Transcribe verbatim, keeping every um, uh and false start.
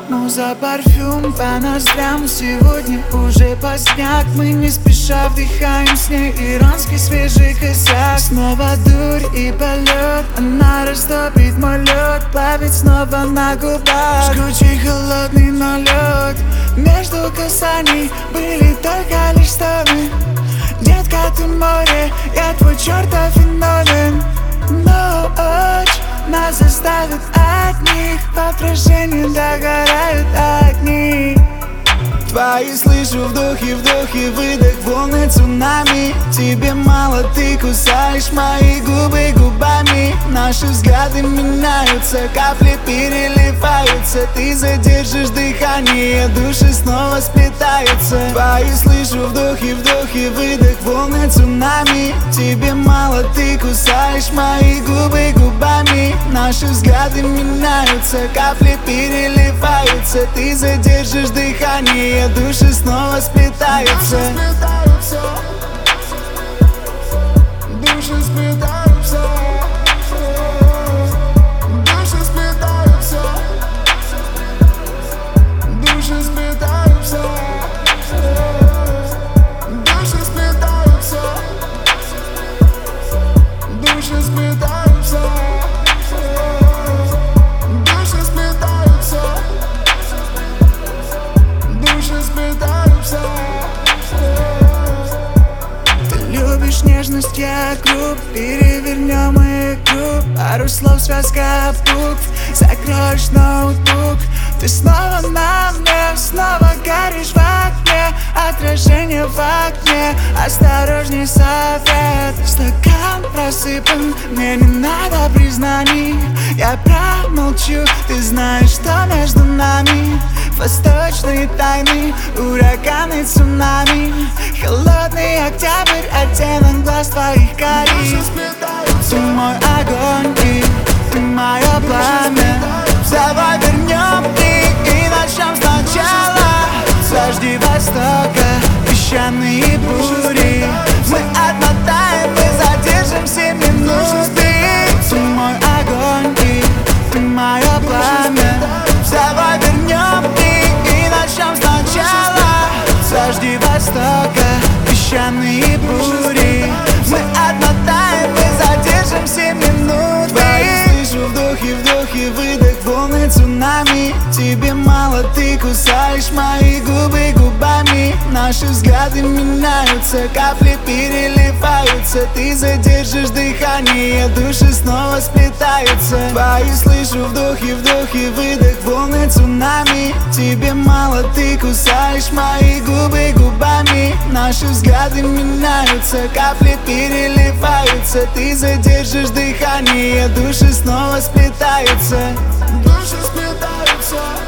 Ну за парфюм по ноздрям. Сегодня уже поздняк. Мы не спеша вдыхаем с ней иранский свежий косяк. Снова дурь и полет, она растопит мой лед, плавит снова на губах. Жгучий холодный налет. Между касаний были только лишь стоны. Детка, ты море, я твой чертов феномен. Ночь нас заставит одних, в отражении догорают огни. Твои слышу вдохи, вдохи, выдох, волны цунами. Тебе мало, ты кусаешь мои губы губами. Наши взгляды меняются, капли переливаются. Ты задержишь дыхание, души снова сплетаются. Твои слышу вдохи, вдохи, выдох, волны цунами. Тебе мало, ты кусаешь мои губы губами. Наши взгляды меняются, капли переливаются. Ты задержишь дыхание, души снова сплетаются. Души сплетаются. Души сплетаются. Души сплетаются. Души сплетаются. Души сплетаются. Души сплетаются. Души сплетаются. Ты любишь нежность, я груб. Перевернем игру. Пару слов, связка букв. Закроешь ноутбук. Ты снова на мне, снова горишь в окне. Отражение в окне, осторожней совет. Стакан просыпан, мне не надо признаний. Я промолчу, ты знаешь, что между нами. Восточные тайны, ураганы, цунами. Холодный октябрь, оттенок глаз твоих карих. Ты мой огонь и ты мое пламя. Давай вернем и, и начнем сначала. Дожди востока, песчаные бури. Мы отмотаем и задержим все минуты. Ты мой огонь и ты мое пламя. Давай вернем и, и начнем сначала. Дожди востока, песчаные бури. Мы отмотаем и задержим все минуты. Твои слышу вдохи, вдохи, выдох, волны цунами. Тебе мало, ты кусаешь мои губы губами. Наши взгляды меняются, капли переливаются. Ты задержишь дыхание, души снова сплетаются. Твои слышу вдохи, вдохи, выдох, волны цунами. Тебе мало, ты кусаешь мои губы губами. Наши взгляды меняются, капли переливаются. Ты задержишь дыхание, души снова сплетаются. Души сплетаются.